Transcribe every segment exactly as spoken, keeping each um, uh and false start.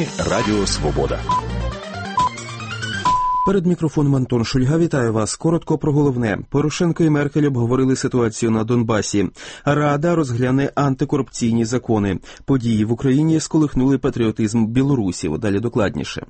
Новини Радіо Свобода. Перед мікрофоном Антон Шульга. Вітаю вас. Коротко про головне. Порошенко і Меркель обговорили ситуацію на Донбасі. Рада розгляне антикорупційні закони. Події в Україні сколихнули патріотизм білорусів. Далі докладніше.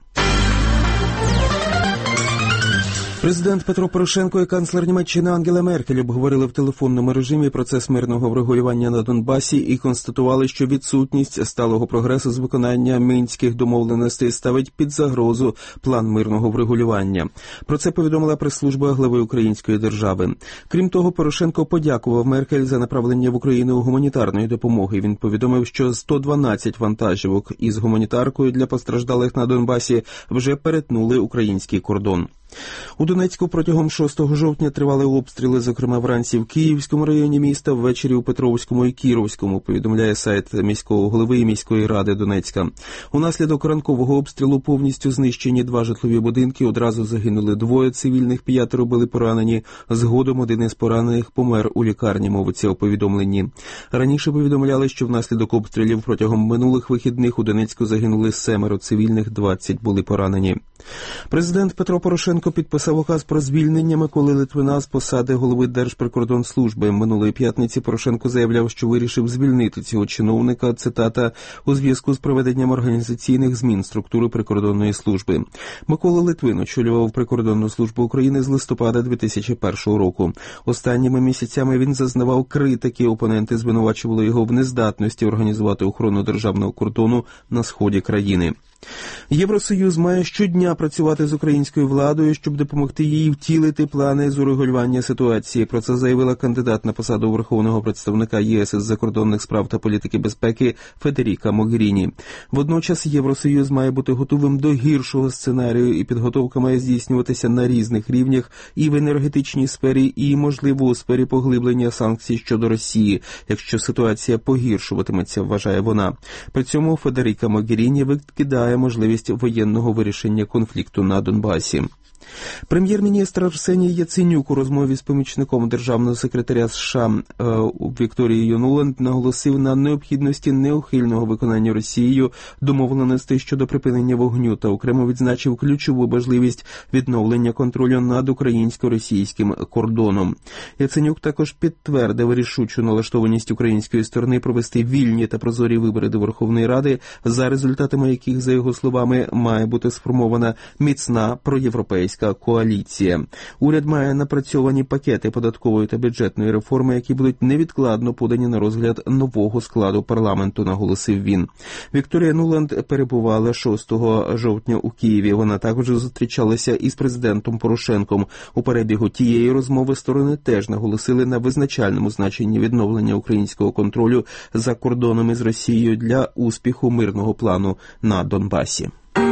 Президент Петро Порошенко і канцлер Німеччини Ангела Меркель обговорили в телефонному режимі процес мирного врегулювання на Донбасі і констатували, що відсутність сталого прогресу з виконання мінських домовленостей ставить під загрозу план мирного врегулювання. Про це повідомила прес-служба глави Української держави. Крім того, Порошенко подякував Меркель за направлення в Україну гуманітарної допомоги. Він повідомив, що сто дванадцять вантажівок із гуманітаркою для постраждалих на Донбасі вже перетнули український кордон. У Донецьку протягом шостого жовтня тривали обстріли, зокрема вранці в Київському районі міста, ввечері у Петровському і Кіровському, повідомляє сайт міського голови і міської ради Донецька. Унаслідок ранкового обстрілу повністю знищені два житлові будинки, одразу загинули двоє цивільних, п'ятеро були поранені. Згодом один із поранених помер у лікарні, мовиться у повідомленні. Раніше повідомляли, що внаслідок обстрілів протягом минулих вихідних у Донецьку загинули семеро цивільних, двадцять були поранені. Президент Петро Порошенко підписав указ про звільнення Миколи Литвина з посади голови Держприкордонслужби. Минулої п'ятниці Порошенко заявляв, що вирішив звільнити цього чиновника, цитата, у зв'язку з проведенням організаційних змін структури прикордонної служби. Микола Литвин очолював Прикордонну службу України з листопада дві тисячі першого року. Останніми місяцями він зазнавав критики, опоненти звинувачували його в нездатності організувати охорону державного кордону на сході країни. Євросоюз має щодня працювати з українською владою, щоб допомогти їй втілити плани з урегулювання ситуації. Про це заявила кандидат на посаду Верховного представника ЄС із закордонних справ та політики безпеки Федеріка Могеріні. Водночас Євросоюз має бути готовим до гіршого сценарію, і підготовка має здійснюватися на різних рівнях і в енергетичній сфері, і, можливо, у сфері поглиблення санкцій щодо Росії, якщо ситуація погіршуватиметься, вважає вона. При цьому Федеріка Могеріні викидає можливість воєнного вирішення конфлікту на Донбасі. Прем'єр-міністр Арсеній Яценюк у розмові з помічником державного секретаря США е, Вікторією Нуланд наголосив на необхідності неухильного виконання Росією домовленостей щодо припинення вогню та окремо відзначив ключову важливість відновлення контролю над українсько-російським кордоном. Яценюк також підтвердив рішучу налаштованість української сторони провести вільні та прозорі вибори до Верховної Ради, за результатами яких, за його словами, має бути сформована міцна проєвропейська коаліція. Уряд має напрацьовані пакети податкової та бюджетної реформи, які будуть невідкладно подані на розгляд нового складу парламенту, наголосив він. Вікторія Нуланд перебувала шостого жовтня у Києві. Вона також зустрічалася із президентом Порошенком. У перебігу тієї розмови сторони теж наголосили на визначальному значенні відновлення українського контролю за кордоном із Росією для успіху мирного плану на Донбасі.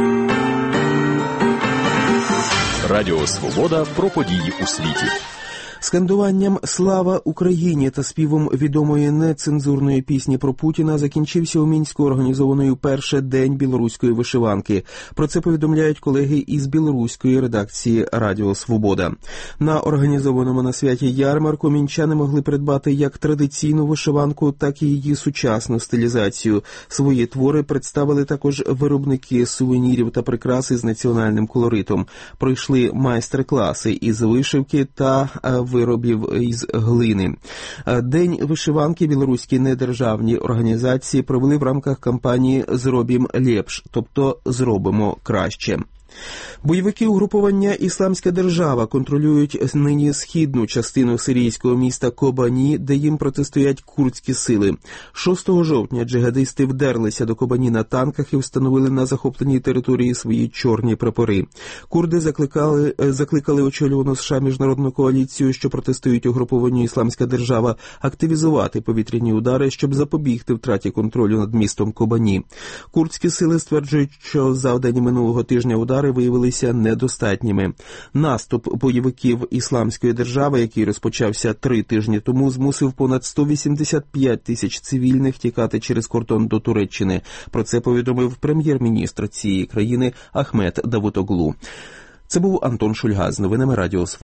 Радіо Свобода про події у світі. Скандуванням «Слава Україні» та співом відомої нецензурної пісні про Путіна закінчився у Мінську організований вперше День білоруської вишиванки. Про це повідомляють колеги із білоруської редакції Радіо Свобода. На організованому на святі ярмарку мінчани могли придбати як традиційну вишиванку, так і її сучасну стилізацію. Свої твори представили також виробники сувенірів та прикраси з національним колоритом. Пройшли майстер-класи із вишивки та виробів із глини. День вишиванки білоруські недержавні організації провели в рамках кампанії «Зробім лепш», тобто «Зробимо краще». Бойовики угрупування «Ісламська держава» контролюють нині східну частину сирійського міста Кобані, де їм протистоять курдські сили. шостого жовтня джихадисти вдерлися до Кобані на танках і встановили на захопленій території свої чорні прапори. Курди закликали, закликали очолювану США міжнародну коаліцію, що протистоїть угрупованню «Ісламська держава», активізувати повітряні удари, щоб запобігти втраті контролю над містом Кобані. Курдські сили стверджують, що завдані минулого тижня удари виявилися недостатніми. Наступ бойовиків «Ісламської держави», який розпочався три тижні тому, змусив понад сто вісімдесят п'ять тисяч цивільних тікати через кордон до Туреччини. Про це повідомив прем'єр-міністр цієї країни Ахмет Давутоглу. Це був Антон Шульга з новинами Радіо Свобода.